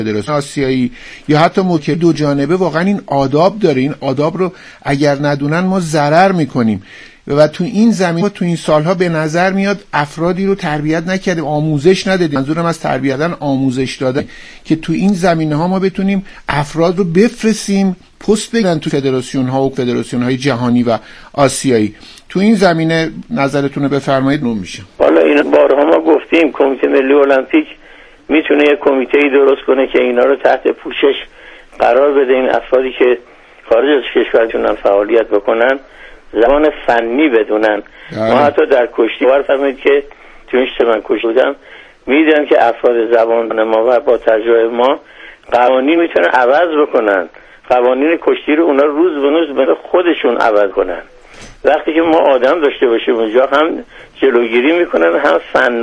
فدراسیون آسیایی یا حتی موکل دو جانبه واقعا این آداب داره. این آداب رو اگر ندونن ما ضرر میکنیم و تو این زمین تو این سالها به نظر میاد افرادی رو تربیت نکردیم، آموزش ندادیم. منظورم از تربیتن آموزش دادن که تو این زمینه ها ما بتونیم افراد رو بفرستیم پست بگیرن تو فدراسیون ها و فدراسیون های جهانی و آسیایی. تو این زمینه نظرتون رو بفرمایید. نون میشه. حالا این بارها ما گفتیم کمیته ملی المپیک میتونه یک کمیته‌ای درست کنه که اینا رو تحت پوشش قرار بده. این افرادی که خارج از کشورشون فعالیت بکنن زبان فنی بدونن. ما حتی در کشتی فرمایید که تو من کشتی بودم میدیدن که افراد زبان ما و با تجربه ما قوانین میتونن عوض بکنن، قوانین کشتی رو اونا روز به روز به خودشون عوض کنن. وقتی که ما آدم داشته باشیم اونجا هم جلوگیری میکنن، هم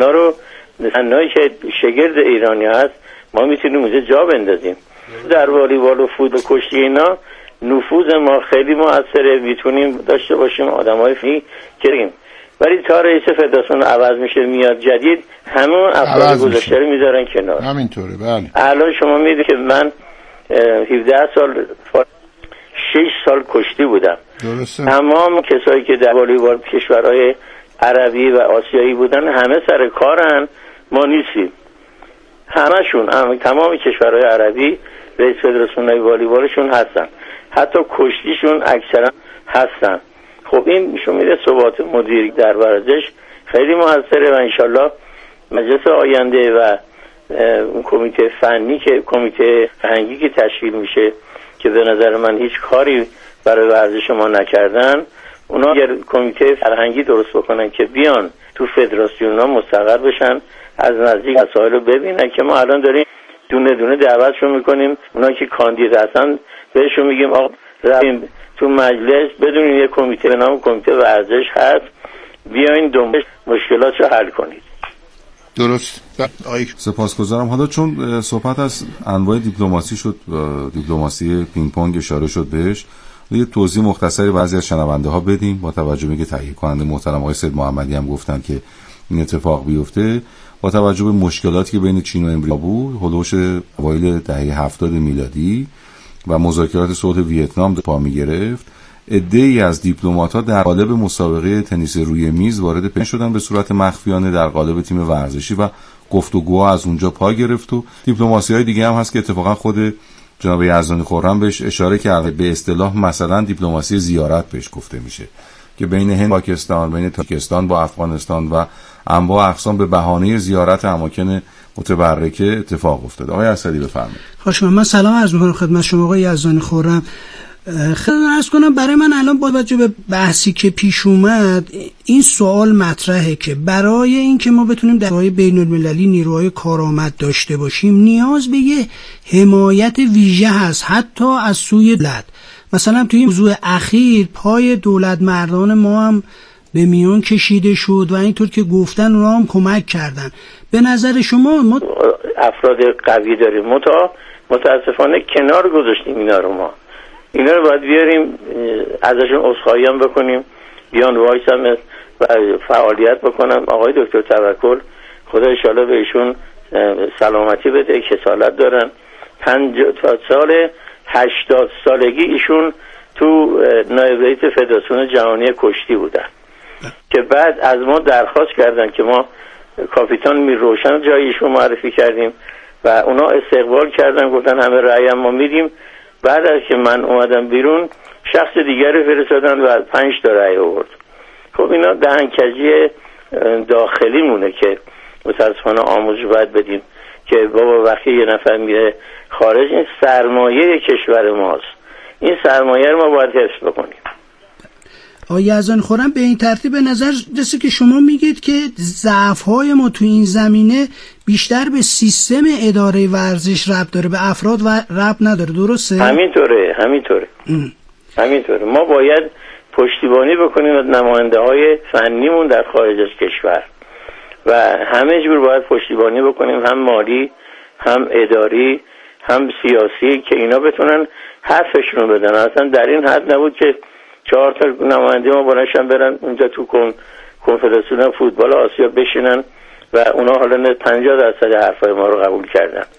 فنایی که شگرد ایرانی هست ما میتونیم اونجا جا بندازیم. در والیبال و فوتبال و کشتی اینا نفوذ ما خیلی موثره، میتونیم داشته باشیم آدمای فی کریم. ولی تا رئیس فدراسیون عوض میشه میاد جدید همون افراد گذشته رو میذارن کنار. همینطوره. بله. الان شما میدونید که من 17 سال 6 سال کشتی بودم. درسته. تمام کسایی که در والیبال کشورهای عربی و آسیایی بودن همه سر کارن، ما نیستیم. همشون تمام کشورهای عربی رئیس فدراسیون والیبالشون هستن، حتی کشتیشون اکثرا هستن. خب این نشون میده ثبات مدیر در ورزش خیلی موثره و انشالله مجلس آینده و اون کمیته فنی که کمیته فرهنگی که تشکیل میشه که به نظر من هیچ کاری برای ورزش ما نکردن، اونا اگر کمیته فرهنگی درست بکنن که بیان تو فدراسیون ها مستقر بشن، از نزدیک مسائل رو ببینن که ما الان داریم دونه دونه دعوتشون میکنیم. اونا که کاندید هستن بهشون میگیم آقا رفتیم تو مجلس بدونین یک کمیته به نام کمیته ورزش هست، بیاین دنبال مشکلات رو حل کنید. درست. سپاسگزارم. حالا چون صحبت از انواع دیپلماسی شد، دیپلماسی پینگ پونگ اشاره شد بهش، یه توضیح مختصری بعضی از شنونده ها بدیم با توجه به اینکه تهیه کننده محترم آقای سید محمدی هم گفتن که این اتفاق بیفته. با توجه به مشکلاتی که بین چین و امریکا بود هولوش اوایل دهه 70 میلادی و مذاکرات صلح ویتنام پا می‌گرفت، عده‌ای از دیپلمات‌ها در قالب مسابقه تنیس روی میز وارد پی شدن به صورت مخفیانه در قالب تیم ورزشی و گفتگوها از اونجا پا گرفت. و دیپلماسی‌های دیگه هم هست که اتفاقا خود جناب یزدانی خرم بهش اشاره کرده، به اصطلاح مثلا دیپلماسی زیارت بهش گفته میشه که بین هند پاکستان، بین تاجیکستان با افغانستان و انواع اقسام به بهانه زیارت اماکن متبرکه اتفاق افتاد. آقای اسدی بفرمایید. خوش من سلام عرض می‌کنم خدمت شما آقای یزدانی خرم. خیلی عرض کنم برای من الان با توجه به بحثی که پیش اومد این سوال مطرحه که برای اینکه ما بتونیم در راه بین‌المللی نیروهای کارآمد داشته باشیم نیاز به یه حمایت ویژه هست، حتی از سوی دولت. مثلا توی این موضوع اخیر پای دولت مردان ما هم به میان کشیده شد و اینطور که گفتن اونا هم کمک کردن. به نظر شما ما افراد قوی داریم، متاسفانه کنار گذاشتیم اینا رو. ما اینا رو باید بیاریم ازشون عذرخواهی هم بکنیم، بیان وایسن و فعالیت بکنم. آقای دکتر توکل خدا ان شاءالله بهشون سلامتی بده، کسالت دارن. 50 سال 80 سالگی ایشون تو نایب رئیس فدراسیون جهانی کشتی بودن که بعد از ما درخواست کردن که ما کاپیتان میرروشن جای ایشون معرفی کردیم و اونا استقبال کردن، گفتن همه رأی ما میدیم. بعد از که من اومدم بیرون شخص دیگری فرستادن و 5 تا رأی آورد. خب اینا دهنکجی داخلی مونه که متاسفانه آموزش باید بدیم که بابا وقتی یه نفر میره خارج این سرمایه کشور ماست، این سرمایه رو ما باید حفظ بکنیم. آقای یزدانی خرم به این ترتیب به نظر رسه که شما میگید که ضعف‌های ما تو این زمینه بیشتر به سیستم اداره ورزش ربط داره، به افراد و ربط نداره، درسته؟ همینطوره. ما باید پشتیبانی بکنیم از نماینده‌های فنیمون در خارج از کشور و همه جور باید پشتیبانی بکنیم، هم مالی، هم اداری، هم سیاسی، که اینا بتونن حرفشون بدن. اصلا در این حد نبود که 4 تا نماینده ما بلنشن برن اونجا تو کنفدراسیون فوتبال آسیا بشینن و اونا حالا 50% حرفای ما رو قبول کردن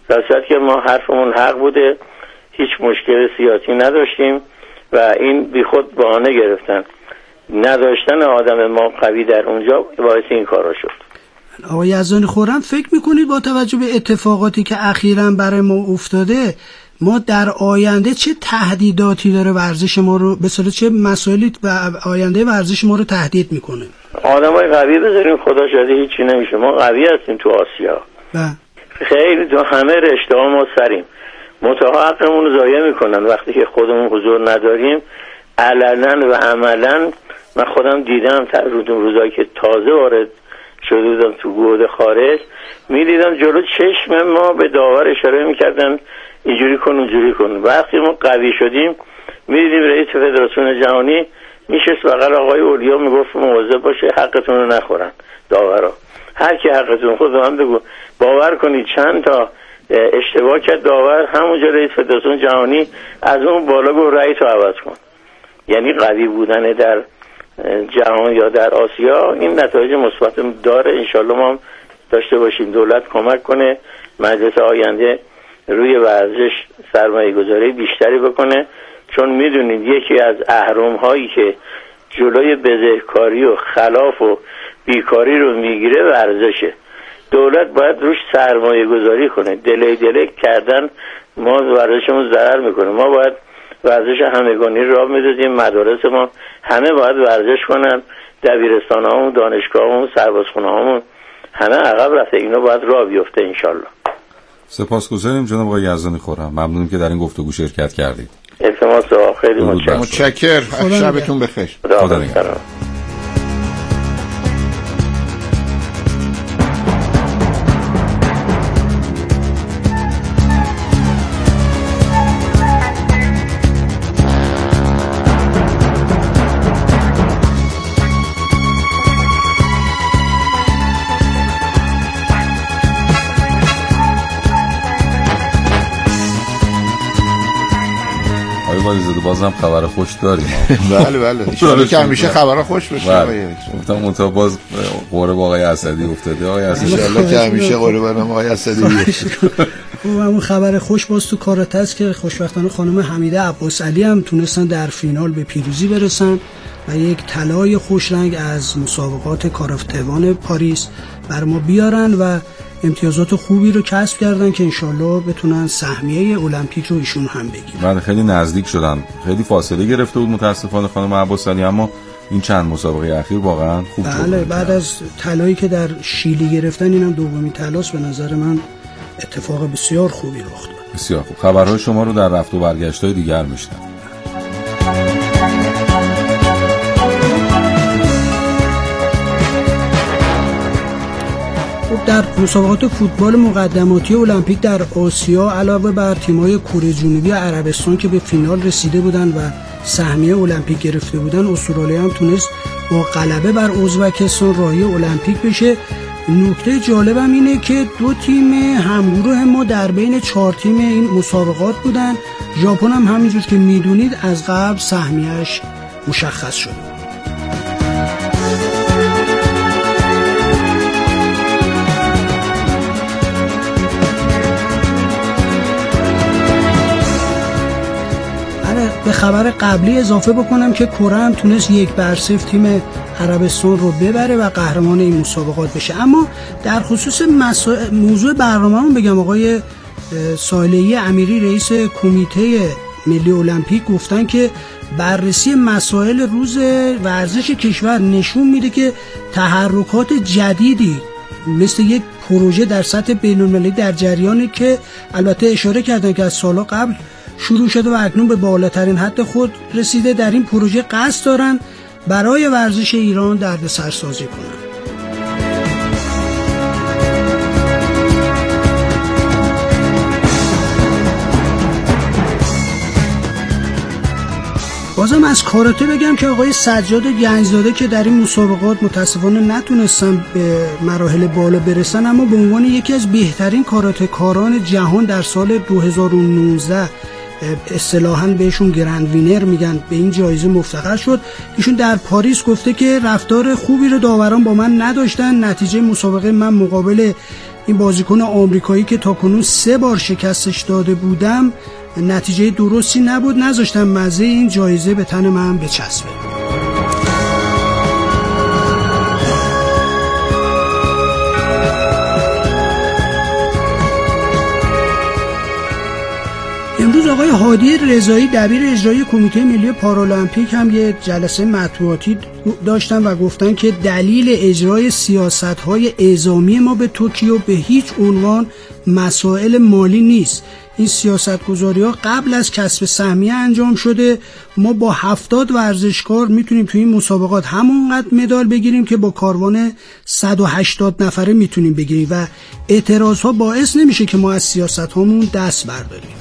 در صورتی که ما حرفمون حق بوده، هیچ مشکل سیاسی نداشتیم و این بی خود بهانه گرفتن. نداشتن آدم ما قوی در اونجا باعث این کارا شد. آقای یزدانی خرم، فکر میکنید با توجه به اتفاقاتی که اخیراً برای ما افتاده ما در آینده چه تهدیداتی داره ورزش ما رو، به صورت چه مسائلی و آینده ورزش ما رو تهدید میکنه؟ آدمای قوی بذاریم، خدا شاهده هیچی نمیشه. ما قوی هستیم تو آسیا، خیلی تو همه رشته‌ها ما سریم. منتها حقمون رو ضایع میکنن وقتی که خودمون حضور نداریم. علنا و عملا من خودم دیدم روزایی که تازه وارد شده بودم تو گود خارج، میدیدم جلو چشم ما به داور اشاره میکردن اینجوری کن اونجوری کن. وقتی ما قوی شدیم میدیدیم رئیس فدراسیون جهانی میشست بغل آقای اولیا میگفت مواظب باشه حقتون رو نخورن داورا، هر کی حقتون خود من بگو. باور کنید چند تا اشتباه کرد داور، همونجا رئیس فدراسیون جهانی از اون بالا گفت رأی تو عوض کن. یعنی قوی بودن در جهان یا در آسیا این نتایج مثبت داره. انشالله ما هم داشته باشیم. دولت کمک کنه، مجلس آینده روی ورزش سرمایه گذاری بیشتری بکنه، چون میدونید یکی از اهرم هایی که جلوی بزهکاری و خلاف و بیکاری رو میگیره ورزشه. دولت باید روش سرمایه گذاری کنه. دلی کردن ما ورزشمون ضرر میکنه. ما باید ورزش همگانی راه میدادیم. مدارس ما همه باید ورزش کنن، دبیرستان هامون، دانشگاه هامون، سربازخونه هامون همه عقب رفته. اینا باید راه بیفته انشالله. سپاسگزاریم جناب آقای یزدانی خرم، ممنونم که در این گفتگو شرکت کردید. التماس خیلی متشکرم. شبتون بخیر. خدا نگهدار. بازم خبر خوش داریم. بله ان که همیشه خبر خوش بشه. گفتم باز قرب آقای اسدی افتاده. آقای اسدی ان شاءالله که همیشه قربانم آقای اسدی بیفته. همون خبر خوش باز تو کارات است که خوشبختانه خانم حمیده عباس علی هم تونستن در فینال به پیروزی برسن و یک طلای خوش رنگ از مسابقات کارافتوان پاریس بر ما بیارن و امتیازات خوبی رو کسب کردن که انشالله بتونن سهمیه المپیک رو ایشون هم بگیرن. بعد خیلی نزدیک شدن، خیلی فاصله گرفته بود متاسفانه خانم عباس علی، اما این چند مسابقه اخیر واقعا خوب شد. بله بعد از طلایی که در شیلی گرفتن اینم دومین طلاست. به نظر من اتفاق بسیار خوبی رخ داد. بسیار خوب. خبرهای شما رو در رفت و برگشت‌های دیگر میشنویم. در مسابقات فوتبال مقدماتی المپیک در آسیا علاوه بر تیم‌های کره جنوبی و عربستان که به فینال رسیده بودن و سهمیه المپیک گرفته بودن، استرالیا هم تونست با غلبه بر ازبکستان راهی المپیک بشه. نکته جالبم اینه که دو تیم همگروه ما در بین 4 تیم این مسابقات بودن. ژاپن هم همینجور که میدونید از قبل سهمیه‌اش مشخص شده. به خبر قبلی اضافه بکنم که کره هم تونست 1-0 تیم عربستان رو ببره و قهرمان این مسابقات بشه. اما در خصوص موضوع برنامه‌مون بگم آقای صالحی امیری رئیس کمیته ملی المپیک گفتن که بررسی مسائل روز ورزش کشور نشون میده که تحرکات جدیدی مثل یک پروژه در سطح بین‌المللی در جریانه که البته اشاره کردن که از سال‌ها قبل شروع شده و اکنون به بالاترین حد خود رسیده. در این پروژه قصد دارن برای ورزش ایران دردسرسازی کنن. بازم از کاراته بگم که آقای سجاد گنجزاده که در این مسابقات متاسفانه نتونستن به مراحل بالا برسن، اما به عنوان یکی از بهترین کاراته کاران جهان در سال 2019 اصطلاحاً بهشون گرند وینر میگن، به این جایزه مفتخر شد. ایشون در پاریس گفته که رفتار خوبی رو داوران با من نداشتن، نتیجه مسابقه من مقابل این بازیکن آمریکایی که تاکنون 3 بار شکستش داده بودم نتیجه درستی نبود، نذاشتم مزه این جایزه به تن من بچسبه. امروز آقای هادی رضایی دبیر اجرایی کمیته ملی پارالمپیک هم یه جلسه مطبوعاتی داشتن و گفتن که دلیل اجرای سیاست‌های اعزامی ما به توکیو به هیچ عنوان مسائل مالی نیست. این سیاست‌گذاری‌ها قبل از کسب سهمیه انجام شده. ما با 70 ورزشکار میتونیم توی این مسابقات همونقدر مدال بگیریم که با کاروان 180 نفره میتونیم بگیریم و اعتراض‌ها باعث نمیشه که ما از سیاست‌هامون دست برداریم.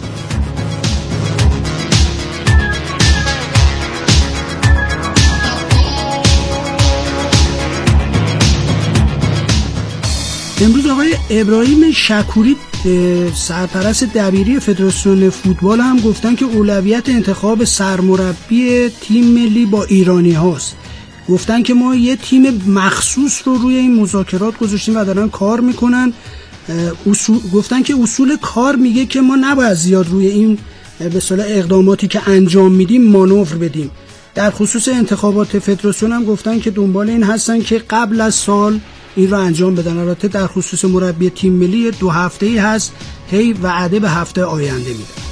امروز آقای ابراهیم شکوری سرپرست دبیری فدراسیون فوتبال هم گفتن که اولویت انتخاب سرمربی تیم ملی با ایرانی هاست. گفتن که ما یه تیم مخصوص رو روی این مذاکرات گذاشتیم و دارن کار میکنن. گفتن که اصول کار میگه که ما نباید زیاد روی این به اصطلاح اقداماتی که انجام میدیم مانور بدیم. در خصوص انتخابات فدراسیون هم گفتن که دنبال این هستن که قبل از سال این رو انجام بدن. البته در خصوص مربی تیم ملی 2 هفته‌ای هست، هی وعده به هفته آینده میده.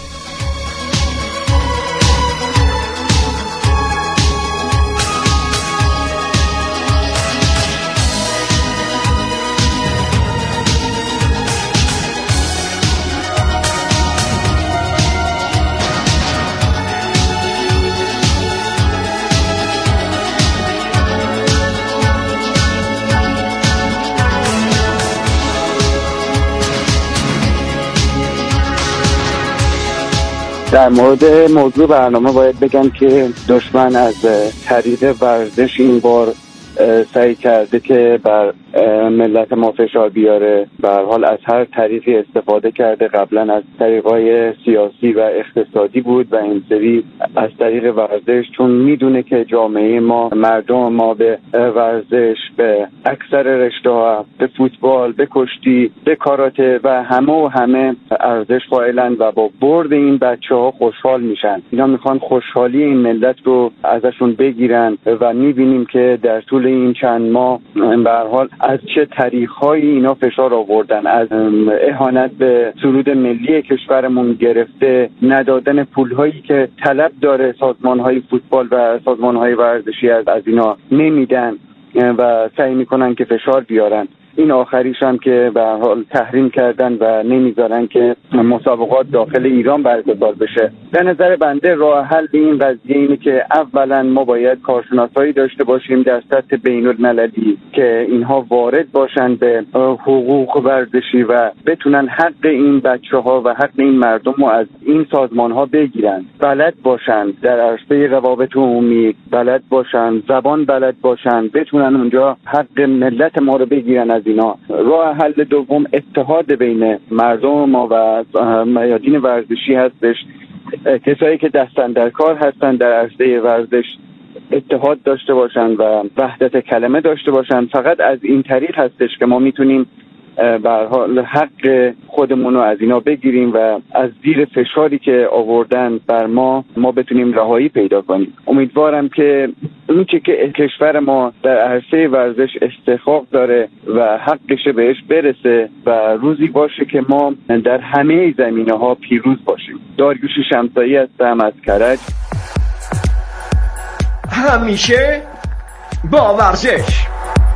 در مورد موضوع برنامه باید بگم که دشمن از طریق ورزش این بار سعی کرده که بر ملت ما فشار بیاره. به هر حال از هر طریقی استفاده کرده. قبلا از طریقای سیاسی و اقتصادی بود و این سری از طریق ورزش، چون میدونه که جامعه ما، مردم ما به ورزش، به اکثر رشته‌ها، به فوتبال، به کشتی، به کاراته و همه ارزش قائلن و با برد این بچه‌ها خوشحال میشن. اینا میخوان خوشحالی این ملت رو ازشون بگیرن و میبینیم که در طول این چند ماه به هر حال از چه طریق‌هایی اینا فشار آوردن، از اهانت به سرود ملی کشورمون گرفته، ندادن پول‌هایی که طلب داره سازمان‌های فوتبال و سازمان‌های ورزشی از اینا نمیدن و سعی میکنن که فشار بیارن. این آخریش هم که به هر حال تحریم کردن و نمیذارن که مسابقات داخل ایران برگزار بشه. به نظر بنده راه حل به این قضیه اینه که اولا ما باید کارشناسایی داشته باشیم در سطح بین‌المللی که اینها وارد باشن به حقوق ورزشی و بتونن حق این بچه‌ها و حق این مردم رو از این سازمان‌ها بگیرن. بلد باشن در عرصه روابط عمومی، بلد باشن زبان بلد باشن، بتونن اونجا حق ملت ما رو بگیرن از اینا. راه حل دوم اتحاد بین مردم ما و میادین ورزشی هستش. کسایی که دستن در کار هستن در عرصه ورزش اتحاد داشته باشن و وحدت کلمه داشته باشن. فقط از این طریق هستش که ما میتونیم به هر حال حق خودمون رو از اینا بگیریم و از زیر فشاری که آوردن بر ما بتونیم رهایی پیدا کنیم. امیدوارم که اونچه که کشور ما در عرصه ورزش استحقاق داره و حقش بهش برسه و روزی باشه که ما در همه زمینه‌ها پیروز باشیم. داریوش شمسایی هستم از کرج. همیشه با ورزش،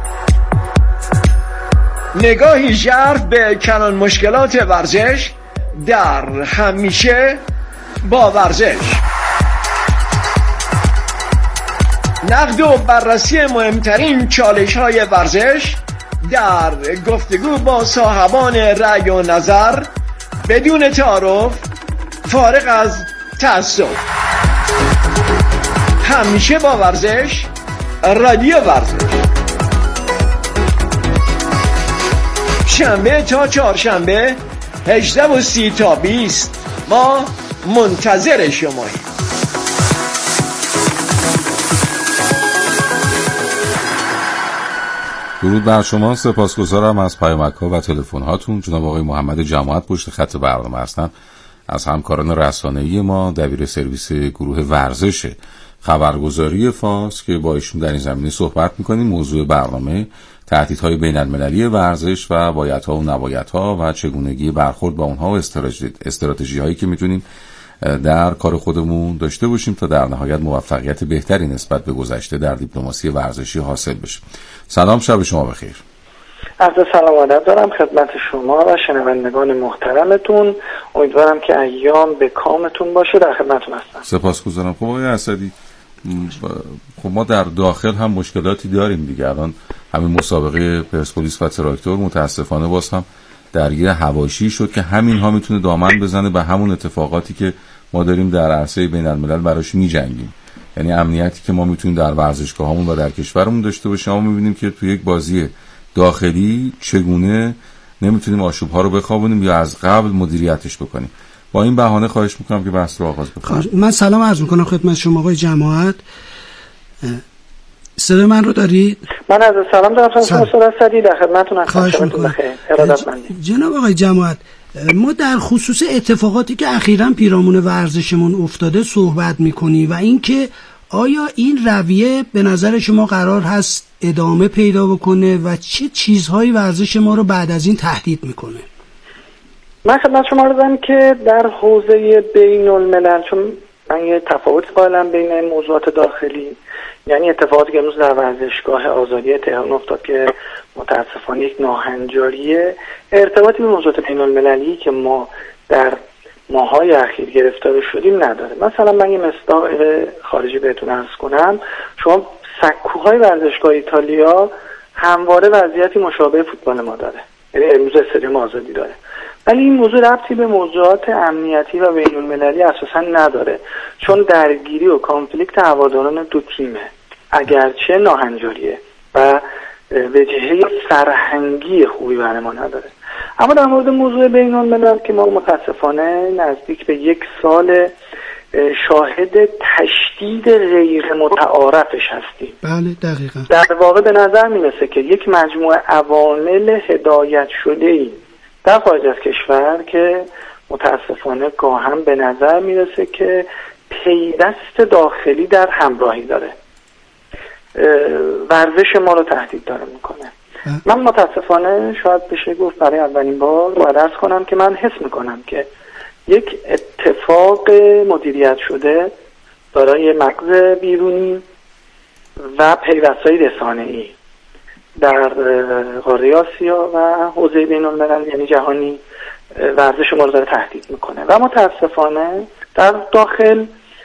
نگاهی ژرف به کلان مشکلات ورزش در همیشه با ورزش. نقد و بررسی مهمترین چالش‌های ورزش در گفتگو با صاحبان رأی و نظر بدون تعارف، فارغ از تعصب. همیشه با ورزش، رادیو ورزش. شنبه تا چهارشنبه 18:30 تا 20 ما منتظر شماییم. درود بر شما، سپاسگزارم از پیامک‌ها و تلفن‌هاتون. جناب آقای محمد جماعت پشت خط برنامه هستن، از همکاران رسانه‌ای ما، دبیر سرویس گروه ورزش خبرگزاری فارس که با ایشون در این زمینه صحبت می‌کنیم. موضوع برنامه تهدیدهای بین‌المللی ورزش و بایدها و نبایدها و چگونگی برخورد با اونها و استراتژی‌هایی که می‌تونیم در کار خودمون داشته باشیم تا در نهایت موفقیت بهتری نسبت به گذشته در دیپلماسی ورزشی حاصل بشه. سلام، شب شما بخیر. عرض سلام و ادب دارم خدمت شما و شنوندگان محترمتون. امیدوارم که ایام به کامتون باشه. در خدمتتون هستم. سپاسگزارم. خب آقای اسدی، خب ما در داخل هم مشکلاتی داریم دیگه. الان همین مسابقه پرسپولیس و تراکتور متاسفانه باز هم درگیر حواشی شد که همین ها میتونه دامن بزنه به همون اتفاقاتی که ما داریم در عرصه بین الملل براش میجنگیم. یعنی امنیتی که ما میتونیم در ورزشگاهامون و در کشورمون داشته باشیم، ما میبینیم که تو یک بازی داخلی چگونه نمیتونیم آشوب‌ها رو بخوابونیم یا از قبل مدیریتش بکنیم. با این بهانه خواهش میکنم که بحث رو آغاز بکنیم. من سلام عرض میکنم خدمت شما آقای جماعت. صدای من رو دارید؟ من از سلام دارم شما صدی در خدمتتون هستم. جناب آقای جماعت، ما در خصوص اتفاقاتی که اخیراً پیرامون ورزشمون افتاده صحبت میکنی و اینکه آیا این رویه به نظر شما قرار هست ادامه پیدا بکنه و چه چیزهایی ورزش ما رو بعد از این تهدید میکنه؟ من خدمت شما رو دارم که در حوزه بین الملل، چون من یه تفاوت قائلم بین موضوعات داخلی، یعنی اتفاقاتی که امروز در ورزشگاه آزادی تهران افتاد که متاسفانه یک ناهنجاریه، ارتباطی به موضوعات بین المللی که ما در ماهای اخیر گرفتار شدیم نداره. مثلا من یه مصداق خارجی بهتون عرض کنم. شما سکوهای ورزشگاه ایتالیا همواره وضعیتی مشابه فوتبال ما داره، یعنی امروز استادیوم آزادی داره، ولی این موضوع ربطی به موضوعات امنیتی و بین المللی اساسا نداره، چون درگیری و کانفلیکت هواداران دو تیمه، اگرچه ناهنجاریه و وجهه فرهنگی خوبی برای ما نداره. اما در مورد موضوع بین الملل که ما متاسفانه نزدیک به 1 سال شاهد تشدید غیر متعارفش هستیم. بله دقیقاً. در واقع به نظر میرسه که یک مجموعه عوامل هدایت شده‌ای در خارج از کشور که متاسفانه گاهم به نظر میرسه که پیوست داخلی در همراهی داره، ورزش ما رو تهدید داره میکنه. من متاسفانه شاید بشه گفت برای اولین بار باید عرض کنم که من حس میکنم که یک اتفاق مدیریت شده دارای مغز بیرونی و پیوست‌های رسانه‌ای در قاره آسیا و حوزه بین الملل یعنی جهانی ورزش ما رو داره تهدید میکنه و متاسفانه در داخل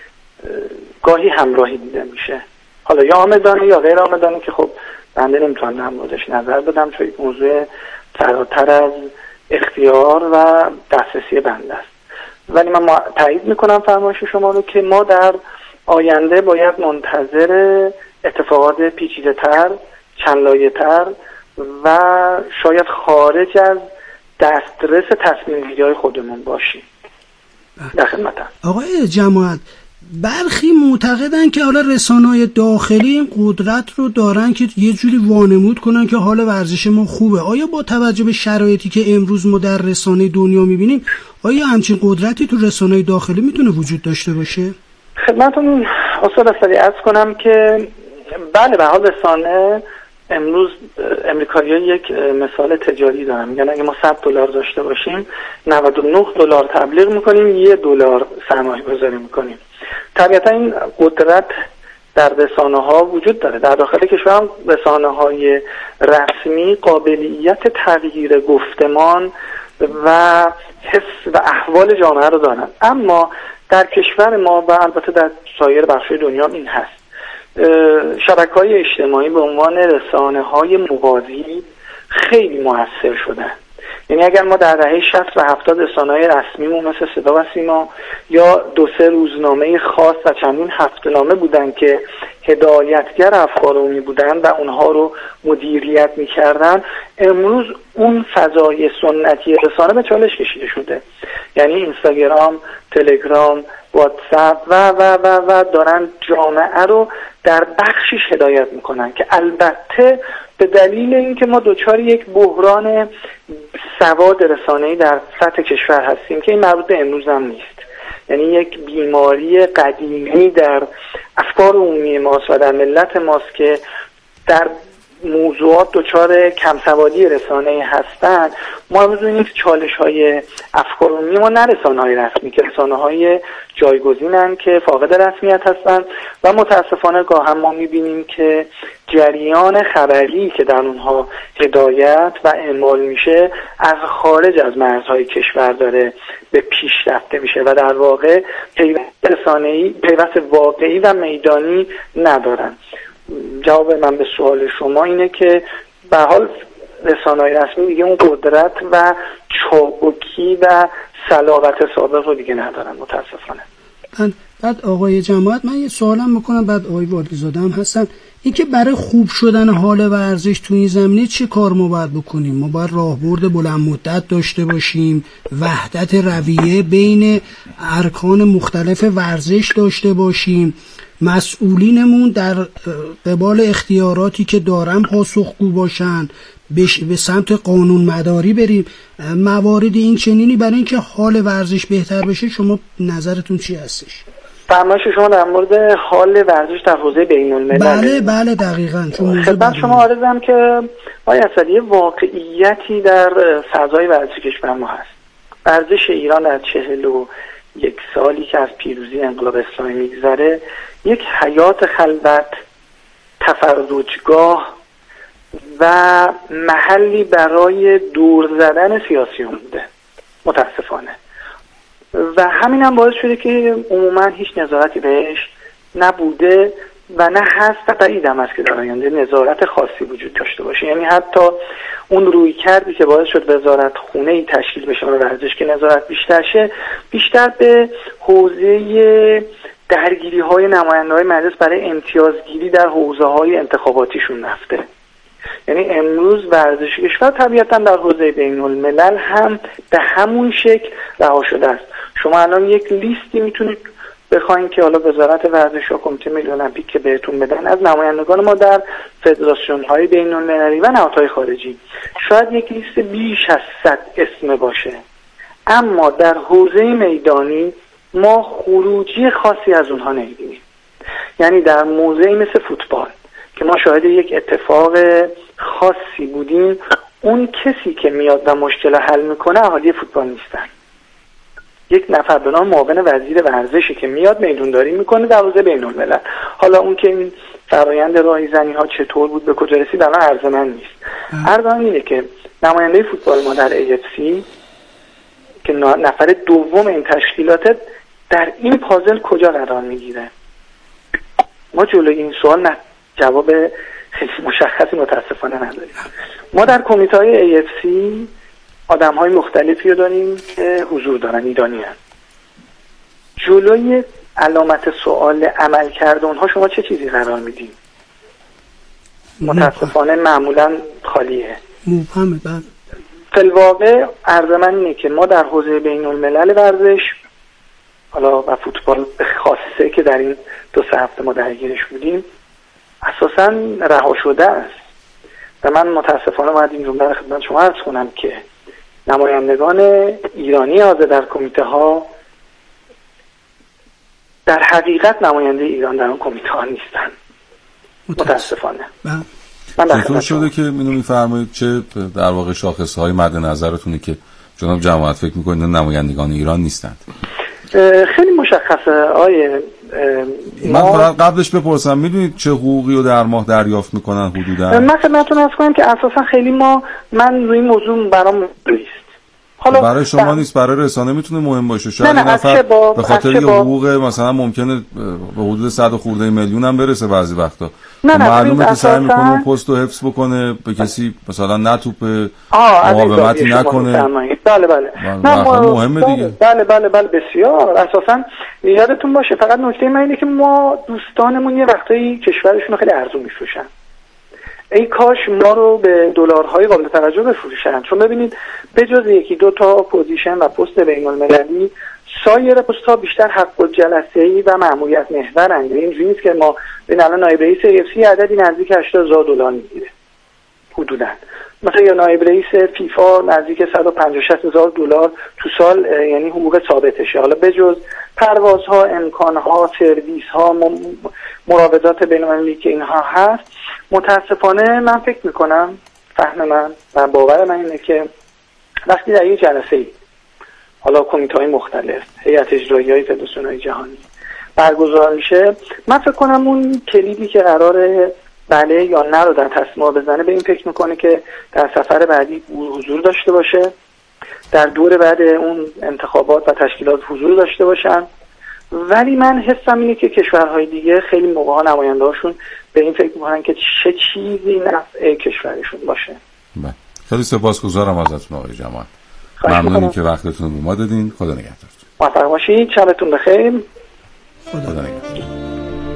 گاهی همراهی دیده میشه، حالا یا آمدانه یا غیر آمدانه که خب بنده نمیتونم در موردش نظر بدم چون یک موضوع فراتر از اختیار و دسترسی بنده است. ولی من تایید میکنم فرمایش شما رو که ما در آینده باید منتظر اتفاقات پیچیده‌تر، چند لایه‌تر و شاید خارج از دسترس تصمیم‌گیری‌های خودمون باشیم. در خدمتم. آقای جماعت، برخی معتقدن که حالا رسانه‌های داخلی این قدرت رو دارن که یه جوری وانمود کنن که حال ورزش ما خوبه. آیا با توجه به شرایطی که امروز ما در رسانه دنیا می‌بینیم، آیا همچین قدرتی تو رسانه‌های داخلی میتونه وجود داشته باشه؟ خدمتتون استاد اسدی عرض کنم که بله، به حال رسانه امروز امریکایی‌ها یک مثال تجاری دارن، میگن اگه ما $100 داشته باشیم 99 دلار تبلیغ میکنیم، $1 سرمایه گذاری میکنیم. طبیعتا این قدرت در رسانه‌ها وجود داره. در داخل کشور هم رسانه‌های رسمی قابلیت تغییر گفتمان و حس و احوال جامعه رو دارن، اما در کشور ما و البته در سایر بخش‌های دنیا این هست، شبکه‌های اجتماعی به عنوان رسانه‌های موازی خیلی موثر شدن. یعنی اگر ما در دهه 60 و 70 رسانه‌های رسمیمون مثل صدا و سیما یا 2-3 روزنامه خاص و چندین هفته‌نامه بودن که هدایتگر افکار عمومی بودن و اونها رو مدیریت می‌کردن، امروز اون فضای سنتی رسانه به چالش کشیده شده. یعنی اینستاگرام، تلگرام، واتساپ و دارن جامعه رو در بخشش هدایت میکنن که البته به دلیل اینکه ما دچار یک بحران سواد رسانه‌ای در سطح کشور هستیم که این مربوط به امروز هم نیست، یعنی یک بیماری قدیمی در افکار عمومی ماست و در ملت ماست که در موضوعات دچار کمسوادی رسانه‌ای هستند. ما امروز می‌بینیم که چالش‌های افکار عمومی ما نه رسانه‌های رسمی که رسانه‌های جایگزینن که فاقد رسمیت هستند و متاسفانه گاهی ما می‌بینیم که جریان خبری که در اونها هدایت و اعمال میشه از خارج از مرزهای کشور داره به پیش رفته میشه و در واقع پیوست رسانه‌ای، پیوست واقعی و میدانی ندارن. جواب من به سوال شما اینه که به حال رسانه‌های رسمی دیگه اون قدرت و چابکی و صلابت سابق رو دیگه ندارن متاسفانه. بعد آقای جماعت من یه سوالم بکنم، بعد آقای والیزاده هم هستن، این که برای خوب شدن حال ورزش تو این زمینه چه کار ما باید بکنیم؟ ما باید راهبرد بلند مدت داشته باشیم، وحدت رویه بین ارکان مختلف ورزش داشته باشیم، مسئولینمون در قبال اختیاراتی که دارن پاسخگو باشن، به سمت قانون مداری بریم. موارد این چنینی برای اینکه حال ورزش بهتر بشه شما نظرتون چی هستش؟ فرمایش شما در مورد حال ورزش در حوزه بین الملل؟ بله دقیقاً. خدمت شما عرضم که آیا اصلی واقعیتی در فضای ورزش کشور ما هست. ورزش ایران در 41 سالی که از پیروزی انقلاب اسلامی میگذره یک حیات خلوت، تفرجگاه و محلی برای دور زدن سیاسیون بوده متاسفانه، و همین هم باعث شده که عموما هیچ نظارتی بهش نبوده و نه هست و بعید هم است که در آینده نظارت خاصی وجود داشته باشه. یعنی حتی اون روی کردی که باعث شد وزارت خونه‌ای تشکیل بشه و ورزش که نظارت بیشتر شه، بیشتر به حوزه درگیری‌های نماینده‌های مجلس برای امتیازگیری در حوزه‌های انتخاباتیشون رفته. یعنی امروز ورزش کشور طبیعتاً در حوزه بین الملل هم به همون شکل رها شده است. شما الان یک لیستی میتونید بخواین که حالا وزارت ورزش یا کمیته ملی المپیک که بهتون بدن از نمایندگان ما در فدراسیون‌های بین المللی و نهادهای خارجی، شاید یک لیست بیش از 100 اسم باشه، اما در حوزه میدانی ما خروجی خاصی از اونها نمی‌بینیم. یعنی در موضعی مثل فوتبال که ما شاهد یک اتفاق خاصی بودیم، اون کسی که میاد و مشکل حل میکنه اهالی فوتبال نیستن. یک نفر به نام معاون وزیر ورزشی که میاد میدونداری میکنه در حوزه بین الملل. حالا اون که این فرآیند راهزنی ها چطور بود به کجا رسید الان عرض من نیست. عرض من اینه که نماینده فوتبال ما در AFC که نفر دوم این تشکیلات در این پازل کجا قرار میگیره؟ ما جلوی این سوال نه جواب خیلی مشخصی متاسفانه نداریم. ما در کمیته‌های AFC آدم‌های مختلفی رو داریم که حضور دارن، ایرانی هستن. جلوی علامت سوال عمل کرده اونها شما چه چیزی قرار میدین؟ متاسفانه معمولا خالیه. مبهمه. بعد فی‌الواقع عرض من اینه که ما در حوزه بین الملل ورزش حالا و فوتبال به خاصه که در این 2-3 هفته ما درگیرش بودیم اساساً رها شده است و من متاسفانه باید این جمله رو خدمت شما عرض کنم که نمایندگان ایرانی حاضر در کمیته ها در حقیقت نماینده ایران در اون کمیته ها نیستن متاسفانه. چطور شده که اینو میفرمایید چه در واقع شاخصهای مد نظرتونه که جناب جماعت فکر میکنید نمایندگان ایران نیستند؟ خیلی مشخصه آیه من فقط قبلش بپرسم میدونید چه حقوقی رو در ماه دریافت میکنن حدودا؟ من خدمتتون عرض کنم که اساسا خیلی من روی موضوع برام نیست. حالا برای شما نیست، برای رسانه میتونه مهم باشه. شاید این نفر به خاطر یه حقوق مثلا ممکنه به حدود 100 خورده میلیون هم برسه بعضی وقتا. معلومه که سعی میکنه پست رو حفظ بکنه، به کسی مثلا نتوپه، مقاومتی نکنه. بله مهمه دیگه. بله بسیار. اساسا یادتون باشه فقط نکته من اینه که ما دوستانمون یه وقتایی کشورشون رو خیلی ارزون میفروشن. ای کاش ما رو به دلارهای قابل توجه بفروشن، چون ببینید به جز 1-2 تا پوزیشن و پست بین المللی سایر پست‌ها بیشتر حق الجلسه‌ای و مأموریت محورن. یعنی اینجوری نیست که ما ببین الان نایب رئیس UFC عددی نزدیک $80,000 میگیره حدوداً، مثلا یا نایب رئیس فیفا نزدیک $150,000 تو سال، یعنی حقوق ثابتشه. حالا بجز پروازها، امکانها، سرویس‌ها، مراودات بین‌المللی که اینها هست، متاسفانه من فکر میکنم، فهم من و باور من اینه که وقتی در یک جلسه‌ای، حالا کمیته‌های مختلف، هیئت اجرایی‌های فدراسیون‌های جهانی برگزار میشه، من فکر کنم اون کلیدی که قراره بله یا نه رو در تصمیم بزنه به این فکر میکنه که در سفر بعدی حضور داشته باشه، در دور بعد اون انتخابات و تشکیلات حضور داشته باشن. ولی من حسم اینه که کشورهای دیگه خیلی موقعا نماینده‌هاشون به این فکر میکنن که چه چیزی نفع کشورشون باشه. خیلی سپاسگزارم ازتون آقای جمال. ممنونیم که وقتتون رو به ما دادین. خدا نگهدارتون. موفق باشید. شبتون بخیر. خدا نگهدار.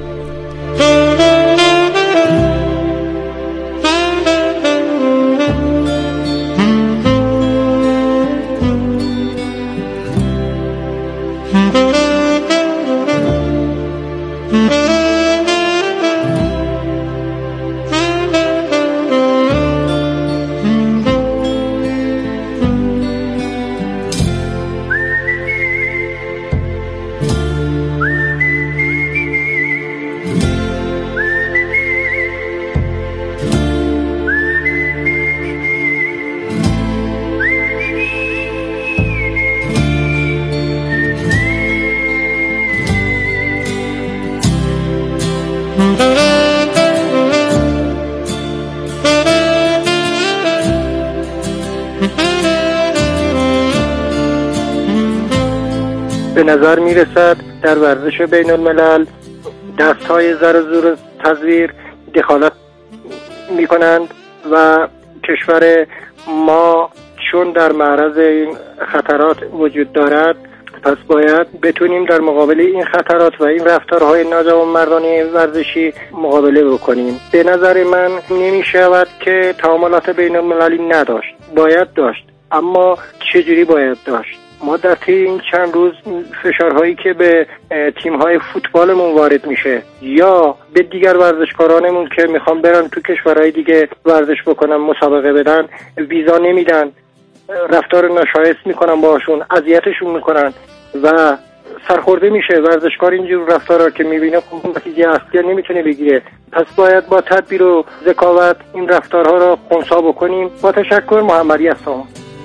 به نظر میرسد در ورزش بین الملل دستهای زر زور تزویر دخالت میکنند و کشور ما چون در معرض این خطرات وجود دارد، پس باید بتونیم در مقابل این خطرات و این رفتارهای ناجوانمردانه ورزشی مقابله بکنیم. به نظر من نمی شود که تعاملات بین المللی نداشت، باید داشت، اما چجوری باید داشت؟ ما در طی این چند روز فشارهایی که به تیم‌های فوتبالمون وارد میشه یا به دیگر ورزشکارانمون که میخوان برن تو کشورهای دیگه ورزش بکنن، مسابقه بدن، ویزا نمیدن، رفتار ناشایست میکنن باشون، اذیتشون میکنن و سرخورده میشه ورزشکار اینجور رفتارا که میبینه خب نتیجه اصلی نمیتونه بگیره. پس باید با تدبیر و ذکاوت این رفتارها را خنثی بکنیم. با تشکر. محمدی هستم.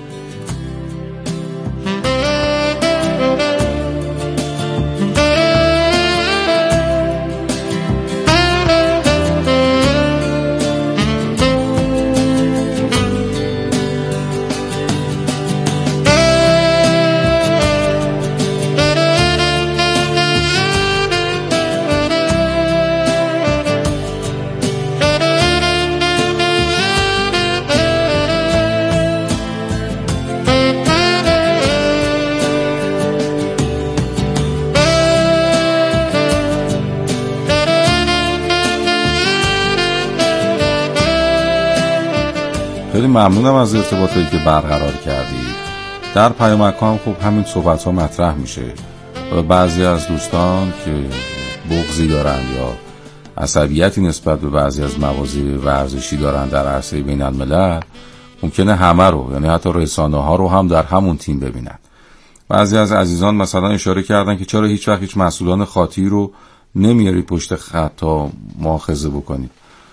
خیلی ممنونم از ارتباطی که برقرار کردید. در پیامک‌ها هم خب همین صحبت‌ها مطرح میشه و بعضی از دوستان که بغضی دارن یا عصبیتی نسبت به بعضی از مواضیع ورزشی دارن در عرصه بین الملل، ممکنه همه رو، یعنی حتی رسانه‌ها رو هم در همون تیم ببینن. بعضی از عزیزان مثلا اشاره کردن که چرا هیچ وقت هیچ مسئولان خاطی رو نمیارید پشت خط تا مؤاخذه بکنید.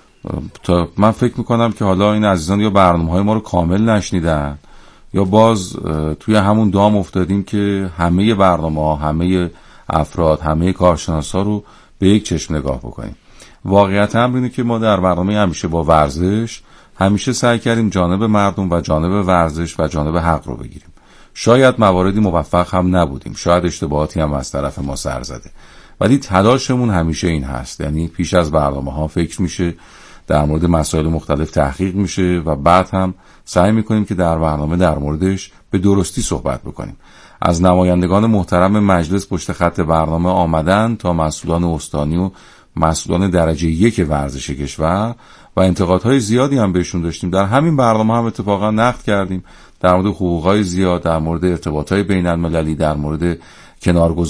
تا من فکر میکنم که حالا این عزیزان یا برنامه‌های ما رو کامل نشنیدن یا باز توی همون دام افتادیم که همه برنامه‌ها، همه افراد، همه کارشناسا رو به یک چشم نگاه بکنیم. واقعیت امر اینه که ما در برنامه همیشه با ورزش همیشه سعی کردیم جانب مردم و جانب ورزش و جانب حق رو بگیریم. شاید مواردی موفق هم نبودیم، شاید اشتباهاتی هم از طرف ما سر زده، ولی تلاشمون همیشه این هست، یعنی پیش از برنامه‌ها فکر میشه، در مورد مسائل مختلف تحقیق میشه و بعد هم سعی میکنیم که در برنامه در موردش به درستی صحبت بکنیم. از نمایندگان محترم مجلس پشت خط برنامه آمدن تا مسئولان استانی و مسئولان درجه 1 ورزش کشور و انتقادهای زیادی هم بهشون داشتیم. در همین برنامه هم اتفاقا نقد کردیم در مورد حقوقهای زیاد، در مورد ارتباطهای بین المللی، در مورد کنار